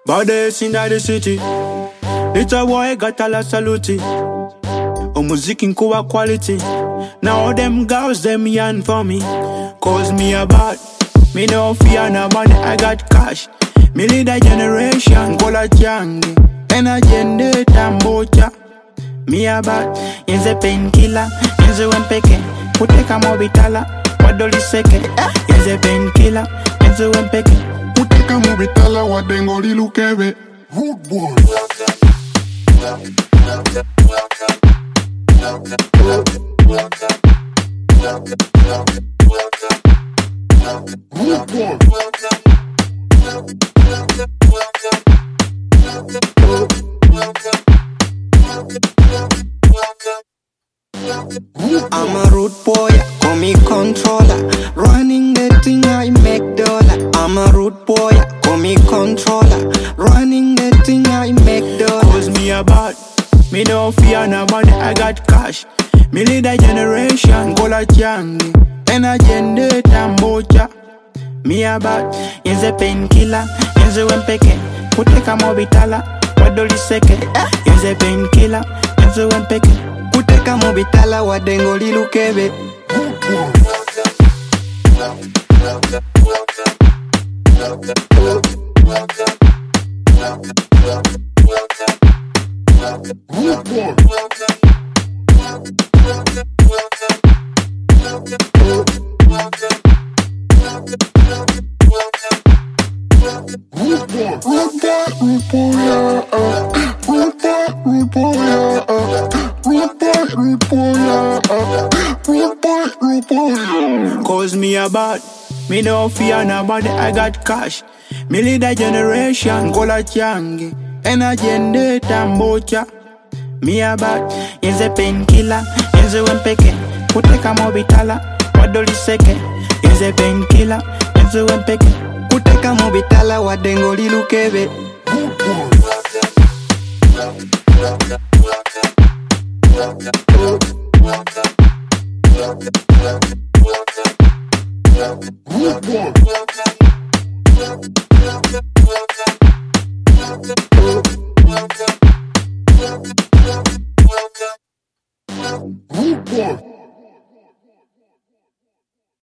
Baddest in the city. Little boy got a la salute. Oh, music in cool quality. Now all them girls, them yan for me. Cause me a bad. Me no fear no money, I got cash. Me lead a generation, kola changi. Energy tambocha. Me a bad. Yenze painkiller, yenze wempeke. Kuteka mobitala, wadoli seke. Yenze painkiller, yenze wempeke. Kuteka mobitala, wadengoli lukebe. Rude boy. I'm a rude boy, call me controller. Running the thing I make dollar. I'm a rude boy, call me controller. Running the thing I make dollar. Cause me a bad. Me no fear no money, I got cash. Me lead a generation, kola changi. Energy tambocha. Me a bad. Yenze painkiller, yenze wempeke. Kuteka mobitala, wadoli seke. Yenze painkiller, yenze wempeke. Kuteka mobitala, wadengoli lukebe. Cause me a bad. Me no fear nobody, I got cash. Me lead a generation, kola changi. Energy tambocha. Me a bad. Yenze painkiller, yenze wempeke. Kuteka mobitala, wadoli seke. Yenze painkiller, yenze wempeke. Kuteka mobitala, wadengoli lukebe. Rude boy.